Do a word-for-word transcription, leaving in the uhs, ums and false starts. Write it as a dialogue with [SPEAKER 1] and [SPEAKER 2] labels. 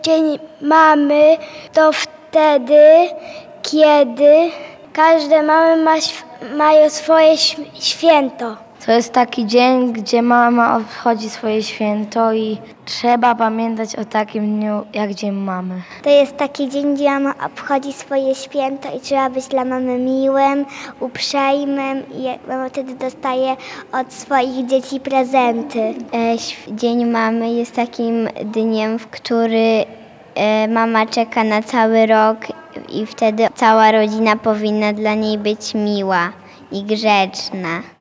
[SPEAKER 1] Dzień mamy to wtedy, kiedy każde mamy ma, mają swoje święto.
[SPEAKER 2] To jest taki dzień, gdzie mama obchodzi swoje święto i trzeba pamiętać o takim dniu jak Dzień Mamy.
[SPEAKER 3] To jest taki dzień, gdzie mama obchodzi swoje święto i trzeba być dla mamy miłym, uprzejmym i mama wtedy dostaje od swoich dzieci prezenty. Dzień Mamy jest takim dniem, w który mama czeka na cały rok i wtedy cała rodzina powinna dla niej być miła i grzeczna.